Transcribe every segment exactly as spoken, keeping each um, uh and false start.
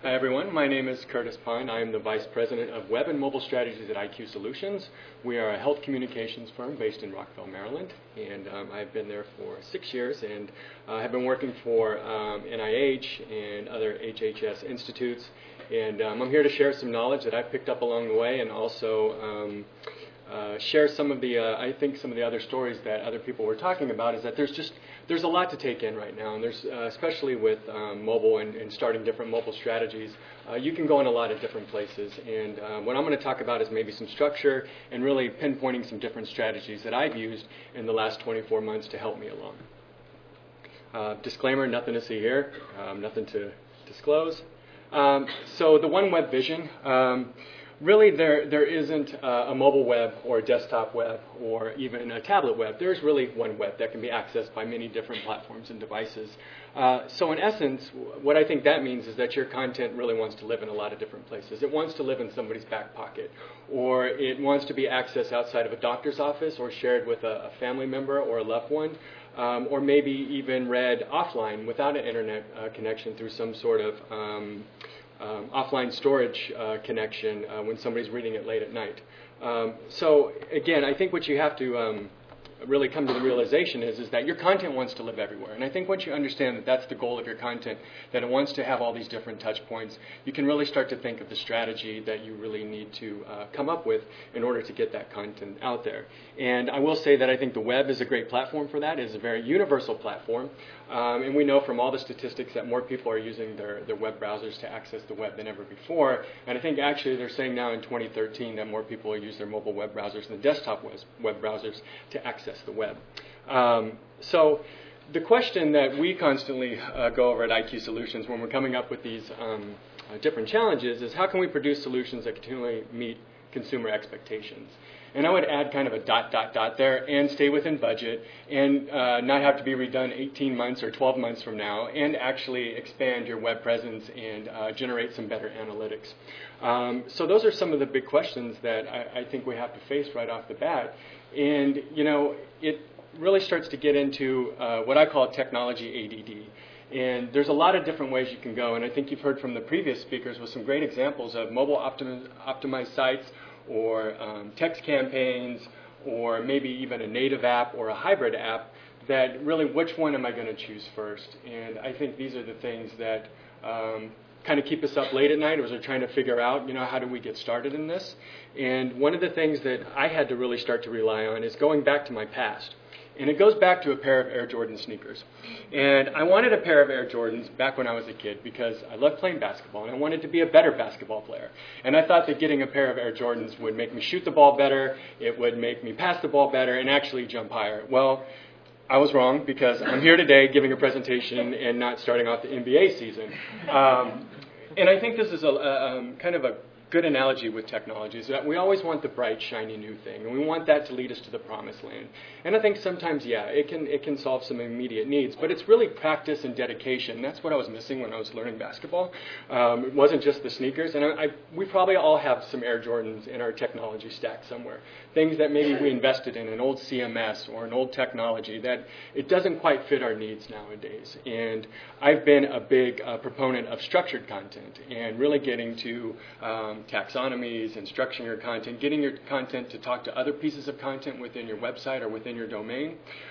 Hi everyone, my name is Curtis Pine. I am the Vice President of Web and Mobile Strategies at I Q Solutions. We are a health communications firm based in Rockville, Maryland, and um, I've been there for six years and uh, have been working for um, N I H and other H H S institutes, and um, I'm here to share some knowledge that I've picked up along the way and also um, Uh, share some of the, uh, I think some of the other stories that other people were talking about is that there's just, there's a lot to take in right now, and there's, uh, especially with um, mobile and, and starting different mobile strategies, uh, you can go in a lot of different places, and uh, what I'm going to talk about is maybe some structure and really pinpointing some different strategies that I've used in the last twenty-four months to help me along. Uh, disclaimer, nothing to see here, um, nothing to disclose. Um, so the OneWeb vision, um, Really, there there isn't uh, a mobile web or a desktop web or even a tablet web. There's really one web that can be accessed by many different platforms and devices. Uh, so in essence, what I think that means is that your content really wants to live in a lot of different places. It wants to live in somebody's back pocket, or it wants to be accessed outside of a doctor's office or shared with a, a family member or a loved one, um, or maybe even read offline without an internet uh, connection through some sort of um, Um, offline storage uh, connection uh, when somebody's reading it late at night. Um, so again, I think what you have to um, really come to the realization is, is that your content wants to live everywhere. And I think once you understand that that's the goal of your content, that it wants to have all these different touch points, you can really start to think of the strategy that you really need to uh, come up with in order to get that content out there. And I will say that I think the web is a great platform for that. It is a very universal platform. Um, and we know from all the statistics that more people are using their, their web browsers to access the web than ever before. And I think actually they're saying now in twenty thirteen that more people use their mobile web browsers than desktop web browsers to access the web. Um, so the question that we constantly uh, go over at I Q Solutions when we're coming up with these um, uh, different challenges is how can we produce solutions that continually meet consumer expectations? And I would add kind of a dot, dot, dot there and stay within budget and uh, not have to be redone eighteen months or twelve months from now and actually expand your web presence and uh, generate some better analytics. Um, so those are some of the big questions that I, I think we have to face right off the bat. And, you know, it really starts to get into uh, what I call technology A D D. And there's a lot of different ways you can go. And I think you've heard from the previous speakers with some great examples of mobile optimi- optimized sites or um, text campaigns or maybe even a native app or a hybrid app that really which one am I going to choose first? And I think these are the things that um, kind of keep us up late at night as we're trying to figure out, you know, how do we get started in this? And one of the things that I had to really start to rely on is going back to my past. And it goes back to a pair of Air Jordan sneakers. And I wanted a pair of Air Jordans back when I was a kid because I loved playing basketball and I wanted to be a better basketball player. And I thought that getting a pair of Air Jordans would make me shoot the ball better, it would make me pass the ball better, and actually jump higher. Well, I was wrong because I'm here today giving a presentation and not starting off the N B A season. Um, and I think this is a, a um, kind of a good analogy with technology is that we always want the bright, shiny new thing, and we want that to lead us to the promised land. And I think sometimes, yeah, it can it can solve some immediate needs, but it's really practice and dedication. That's what I was missing when I was learning basketball. Um, it wasn't just the sneakers, and I, I, we probably all have some Air Jordans in our technology stack somewhere. Things that maybe we invested in, an old C M S or an old technology that it doesn't quite fit our needs nowadays. And I've been a big uh, proponent of structured content and really getting to um, taxonomies and structuring your content, getting your content to talk to other pieces of content within your website or within your domain,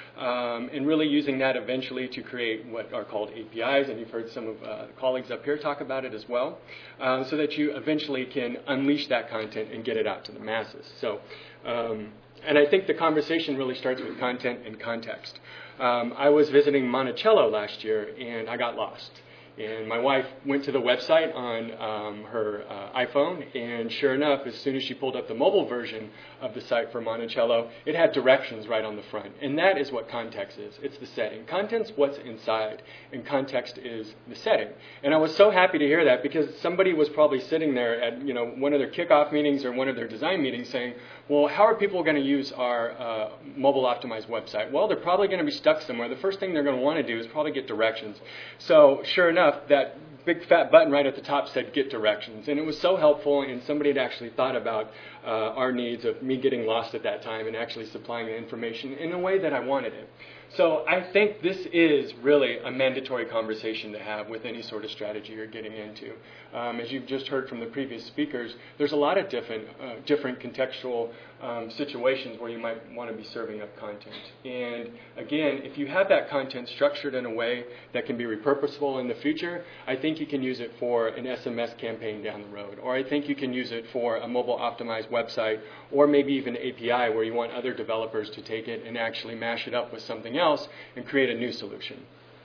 um, and really using that eventually to create what are called A P Is, and you've heard some of uh, the colleagues up here talk about it as well, um, so that you eventually can unleash that content and get it out to the masses. So, um, and I think the conversation really starts with content and context. Um, I was visiting Monticello last year, and I got lost. And my wife went to the website on um, her uh, iPhone, and sure enough, as soon as she pulled up the mobile version of the site for Monticello, it had directions right on the front. And that is what context is. It's the setting. Content's what's inside, and context is the setting. And I was so happy to hear that because somebody was probably sitting there at, you know, one of their kickoff meetings or one of their design meetings saying, well, how are people going to use our uh, mobile optimized website? Well, they're probably going to be stuck somewhere. The first thing they're going to want to do is probably get directions. So sure enough, that big fat button right at the top said get directions, and it was so helpful, and somebody had actually thought about uh, our needs of me getting lost at that time and actually supplying the information in the way that I wanted it. So I think this is really a mandatory conversation to have with any sort of strategy you're getting into. Um, as you've just heard from the previous speakers, there's a lot of different, uh, different contextual um, situations where you might want to be serving up content. And again, if you have that content structured in a way that can be repurposable in the future, I think you can use it for an S M S campaign down the road, or I think you can use it for a mobile optimized website, or maybe even A P I where you want other developers to take it and actually mash it up with something else and create a new solution.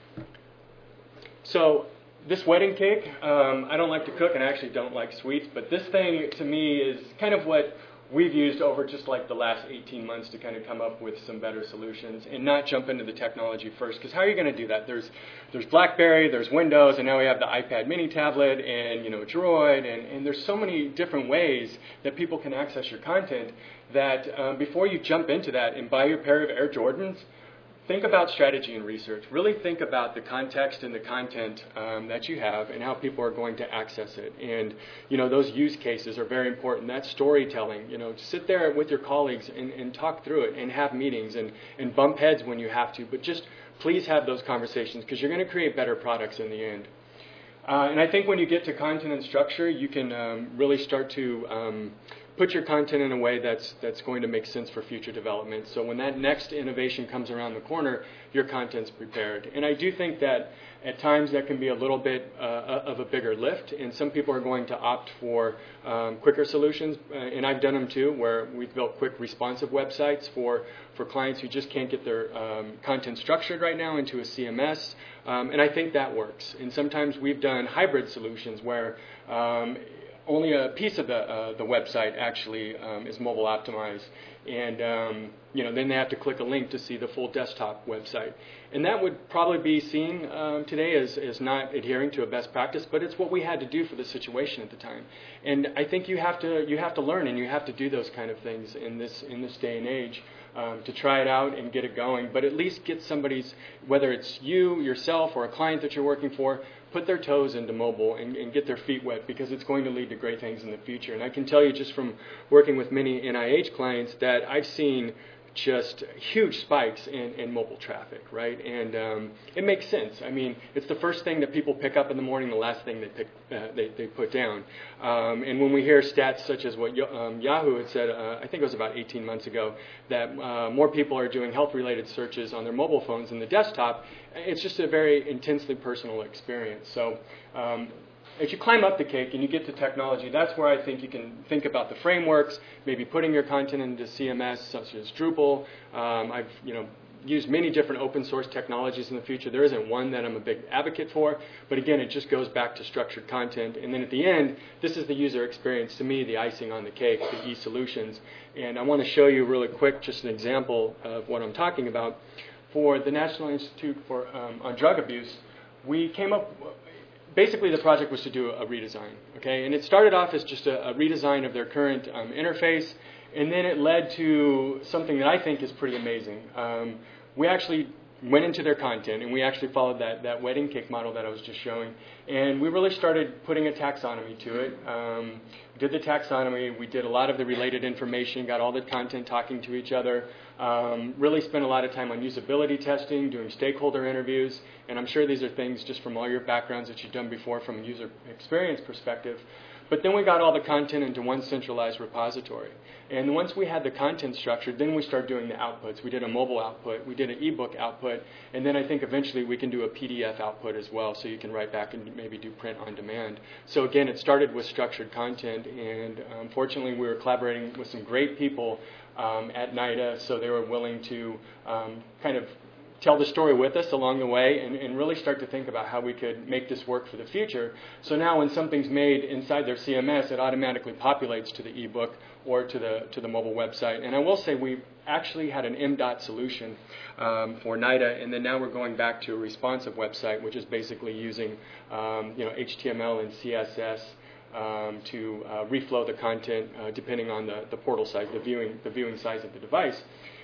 So this wedding cake, um, I don't like to cook and I actually don't like sweets, but this thing to me is kind of what we've used over just like the last eighteen months to kind of come up with some better solutions and not jump into the technology first. Because how are you going to do that? There's there's BlackBerry, there's Windows, and now we have the iPad mini tablet and you know Droid, and, and there's so many different ways that people can access your content that um, before you jump into that and buy your pair of Air Jordans, think about strategy and research. Really think about the context and the content um, that you have and how people are going to access it. And, you know, those use cases are very important. That storytelling, you know, sit there with your colleagues and, and talk through it and have meetings and, and bump heads when you have to. But just please have those conversations because you're going to create better products in the end. Uh, and I think when you get to content and structure, you can um, really start to um, put your content in a way that's that's going to make sense for future development. So when that next innovation comes around the corner, your content's prepared. And I do think that at times that can be a little bit uh, of a bigger lift, and some people are going to opt for um, quicker solutions, uh, and I've done them too, where we've built quick responsive websites for, for clients who just can't get their um, content structured right now into a C M S, um, and I think that works. And sometimes we've done hybrid solutions where um, only a piece of the uh, the website actually um, is mobile optimized, and um, you know then they have to click a link to see the full desktop website, and that would probably be seen um, today as, as not adhering to a best practice, but it's what we had to do for the situation at the time. And I think you have to you have to learn and you have to do those kind of things in this in this day and age. Um, to try it out and get it going, but at least get somebody's, whether it's you, yourself, or a client that you're working for, put their toes into mobile and, and get their feet wet, because it's going to lead to great things in the future. And I can tell you just from working with many N I H clients that I've seen just huge spikes in, in mobile traffic, right? And um, it makes sense. I mean, it's the first thing that people pick up in the morning, the last thing they pick, uh, they, they put down. Um, and when we hear stats such as what um, Yahoo had said, uh, I think it was about eighteen months ago, that uh, more people are doing health-related searches on their mobile phones than the desktop, it's just a very intensely personal experience. So um, as you climb up the cake and you get to technology, that's where I think you can think about the frameworks, maybe putting your content into C M S such as Drupal. Um, I've you know used many different open source technologies in the future. There isn't one that I'm a big advocate for, but again, it just goes back to structured content. And then at the end, this is the user experience, to me, the icing on the cake, the e-solutions. And I want to show you really quick just an example of what I'm talking about. For the National Institute for um, on Drug Abuse, we came up. Basically, the project was to do a redesign, okay? And it started off as just a, a redesign of their current um, interface, and then it led to something that I think is pretty amazing. Um, we actually went into their content, and we actually followed that, that wedding cake model that I was just showing, and we really started putting a taxonomy to it. Um, we did the taxonomy, we did a lot of the related information, got all the content talking to each other, um, really spent a lot of time on usability testing, doing stakeholder interviews, and I'm sure these are things just from all your backgrounds that you've done before from a user experience perspective. But then we got all the content into one centralized repository. And once we had the content structured, then we started doing the outputs. We did a mobile output, we did an ebook output, and then I think eventually we can do a P D F output as well, so you can write back and maybe do print on demand. So again, it started with structured content, and unfortunately we were collaborating with some great people um, at NIDA, so they were willing to um, kind of tell the story with us along the way and, and really start to think about how we could make this work for the future. So now when something's made inside their C M S, it automatically populates to the ebook or to the to the mobile website. And I will say we actually had an M DOT solution um, for NIDA, and then now we're going back to a responsive website, which is basically using um, you know H T M L and C S S um, to uh, reflow the content uh, depending on the, the portal size, the viewing the viewing size of the device.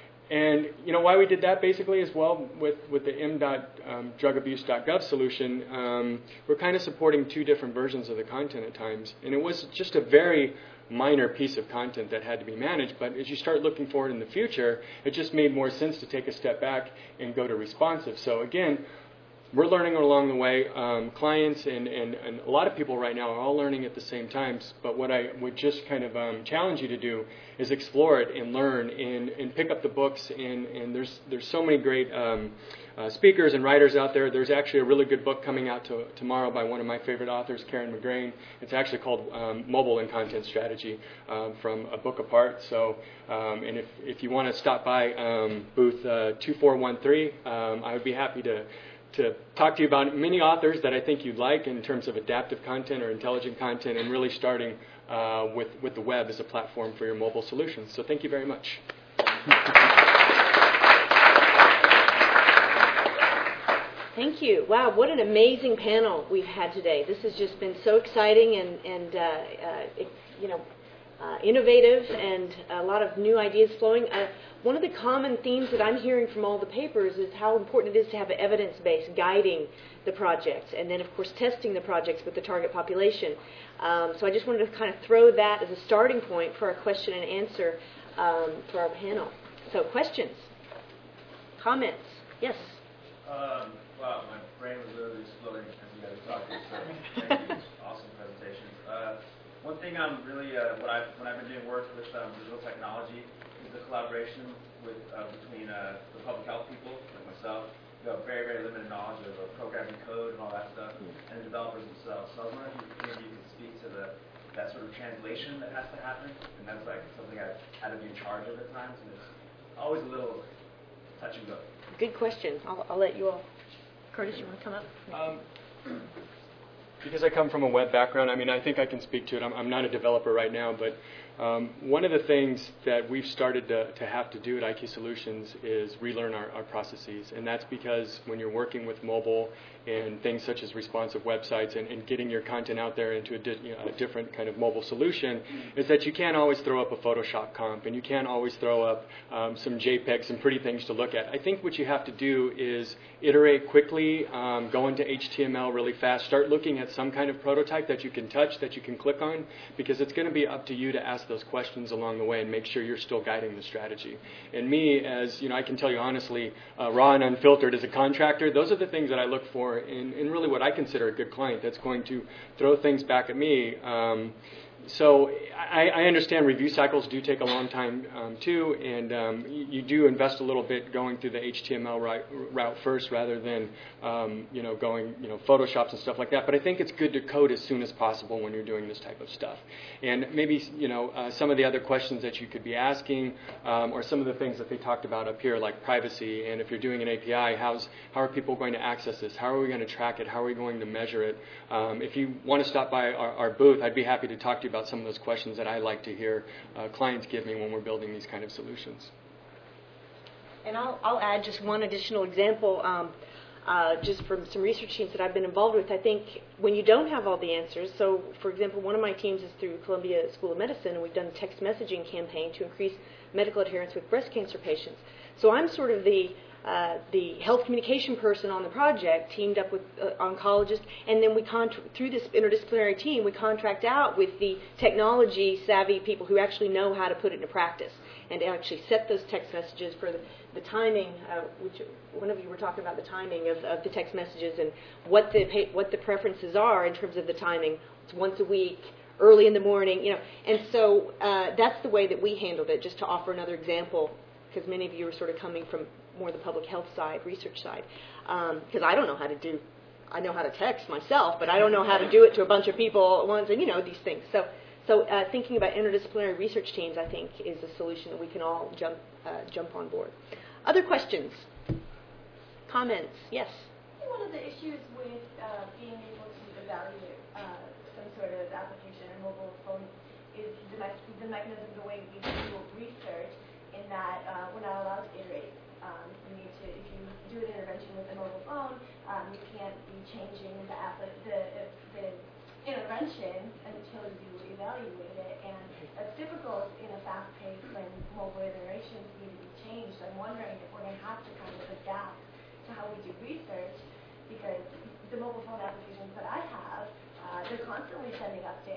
And you know why we did that basically as well with, with the M dot drug abuse dot gov solution, um, we're kind of supporting two different versions of the content at times. And it was just a very minor piece of content that had to be managed. But as you start looking forward in the future, it just made more sense to take a step back and go to responsive. So again, we're learning along the way. Um, clients and, and, and a lot of people right now are all learning at the same time. But what I would just kind of um, challenge you to do is explore it and learn and, and pick up the books. And, and there's there's so many great um, uh, speakers and writers out there. There's actually a really good book coming out to, tomorrow by one of my favorite authors, Karen McGrain. It's actually called um, Mobile and Content Strategy, um, from A Book Apart. So, um, and if, if you want to stop by um, booth uh, two four one three, um, I would be happy to to talk to you about many authors that I think you'd like in terms of adaptive content or intelligent content, and really starting uh, with, with the web as a platform for your mobile solutions. So thank you very much. Thank you. Wow, what an amazing panel we've had today. This has just been so exciting and, and uh, uh, it, you know, uh, innovative, and a lot of new ideas flowing. Uh, One of the common themes that I'm hearing from all the papers is how important it is to have an evidence base guiding the projects, and then, of course, testing the projects with the target population. Um, so I just wanted to kind of throw that as a starting point for our question and answer um, for our panel. So questions? Comments? Yes? Um, wow, my brain was literally exploding as you guys were talking, so thank you. Awesome presentations. Uh, one thing I'm really, uh, what I've, when I've been doing work with um, digital technology, the collaboration with uh, between uh, the public health people, like myself, who have very, very limited knowledge of uh, programming code and all that stuff, and the developers themselves. So I was wondering if you, maybe you could speak to the that sort of translation that has to happen, and that's like something I've had to be in charge of at times, and it's always a little touch and go. Good question. I'll, I'll let you all. Curtis, you want to come up? Um, because I come from a web background, I mean, I think I can speak to it. I'm, I'm not a developer right now, but um, one of the things that we've started to, to have to do at I Q Solutions is relearn our, our processes. And that's because when you're working with mobile and things such as responsive websites and, and getting your content out there into a, di you know, a different kind of mobile solution, is that you can't always throw up a Photoshop comp, and you can't always throw up um, some JPEGs, some pretty things to look at. I think what you have to do is iterate quickly, um, go into H T M L really fast, start looking at some kind of prototype that you can touch, that you can click on, because it's going to be up to you to ask those questions along the way and make sure you're still guiding the strategy. And me, as you know, I can tell you honestly, uh, raw and unfiltered as a contractor, those are the things that I look for in, in really what I consider a good client that's going to throw things back at me. Um, So I, I understand review cycles do take a long time um, too, and um, you, you do invest a little bit going through the H T M L route, route first rather than um, you know going you know Photoshops and stuff like that. But I think it's good to code as soon as possible when you're doing this type of stuff. And maybe you know uh, some of the other questions that you could be asking, um, or some of the things that they talked about up here, like privacy. And if you're doing an A P I, how's how are people going to access this? How are we going to track it? How are we going to measure it? Um, if you want to stop by our, our booth, I'd be happy to talk to you about some of those questions that I like to hear uh, clients give me when we're building these kind of solutions. And I'll, I'll add just one additional example, um, uh, just from some research teams that I've been involved with. I think when you don't have all the answers, so for example, one of my teams is through Columbia School of Medicine, and we've done a text messaging campaign to increase medical adherence with breast cancer patients. So I'm sort of the Uh, the health communication person on the project, teamed up with uh, oncologists, and then we contra- through this interdisciplinary team, we contract out with the technology-savvy people who actually know how to put it into practice and actually set those text messages for the, the timing. Uh, which one of you were talking about the timing of, of the text messages and what the what the preferences are in terms of the timing. It's once a week, early in the morning, you know. And so uh, that's the way that we handled it. Just to offer another example, because many of you are sort of coming from more the public health side, research side, because um, I don't know how to do, I know how to text myself, but I don't know how to do it to a bunch of people at once, and you know, these things. So so uh, thinking about interdisciplinary research teams, I think, is a solution that we can all jump, uh, jump on board. Other questions? Comments? Yes? One of the issues with uh, being able to evaluate uh, some sort of application or mobile phone is the, me the mechanism, the way we do research, in that uh, we're not allowed to iterate. Um, you need to, if you do an intervention with a mobile phone, um, you can't be changing the, app, the, the intervention until you evaluate it, and that's difficult in a fast pace when mobile iterations need to be changed. I'm wondering if we're going to have to kind of adapt to how we do research, because the mobile phone applications that I have, uh, they're constantly sending updates,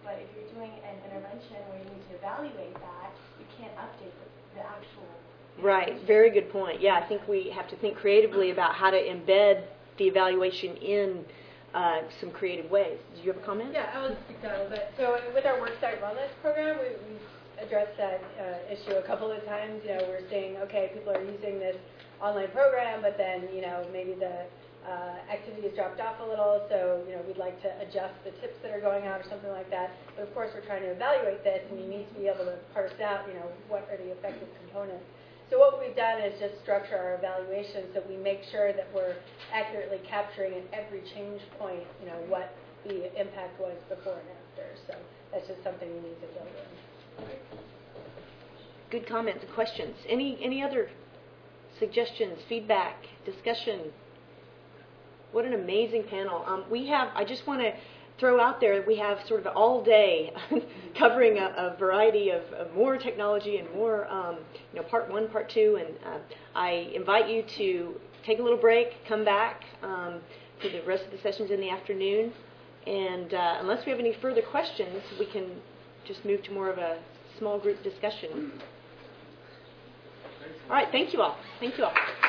But if you're doing an intervention where you need to evaluate that, you can't update the, the actual. Right, very good point. Yeah, I think we have to think creatively about how to embed the evaluation in uh, some creative ways. Did you have a comment? Yeah, I will speak to that a little bit. So with our Worksite Wellness program, we, we addressed that uh, issue a couple of times. You know, we're saying, okay, people are using this online program, but then, you know, maybe the uh, activity has dropped off a little, so, you know, we'd like to adjust the tips that are going out or something like that. But of course, we're trying to evaluate this, and you need to be able to parse out, you know, what are the effective components. So what we've done is just structure our evaluation so we make sure that we're accurately capturing at every change point, you know, what the impact was before and after. So that's just something we need to build in. Good comments and questions. Any any other suggestions, feedback, discussion? What an amazing panel. Um, we have, I just want to throw out there that we have sort of all day covering a, a variety of, of more technology and more, um, you know, part one, part two. And uh, I invite you to take a little break, come back um, for the rest of the sessions in the afternoon. And uh, unless we have any further questions, we can just move to more of a small group discussion. All right, thank you all. Thank you all.